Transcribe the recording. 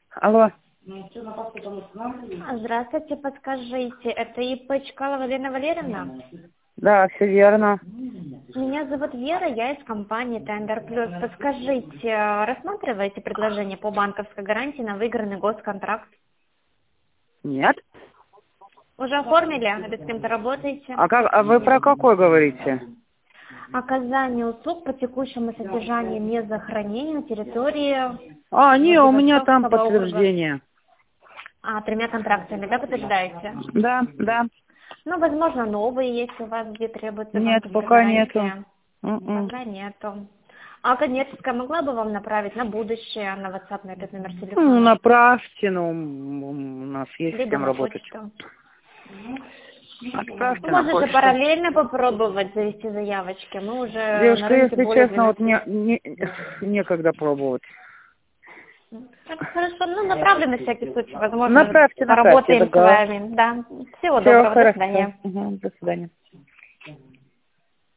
Алло. Здравствуйте, подскажите, это ИП Чкалова Лена Валерьевна? Да, все верно. Меня зовут Вера, я из компании Tender Plus. Подскажите, рассматриваете предложение по банковской гарантии на выигранный госконтракт? Нет? Уже оформили? Или с кем-то работаете? А вы про какой говорите? Оказание услуг по текущему содержанию мезохранения на территории Не, у меня там Владивостокского округа. подтверждение. 3 контрактами, да, подтверждаете? Да, да. Ну, возможно, новые есть у вас, где требуется Нет, банковская пока нету. гарантия. Пока нету. А коммерческая могла бы вам направить на будущее, на WhatsApp, на этот номер телефона? Направьте, у нас есть с Либо кем на работать. почту. Отправьте на Можете почту. параллельно попробовать завести заявочки. Мы уже на Девушка, рынке если более честно, вот 12 лет. некогда пробовать. Так, хорошо, направлю на всякий случай. Возможно, Направьте, поработаем с договор. вами. Да. Всего Все, доброго, до хорошо. свидания. До свидания.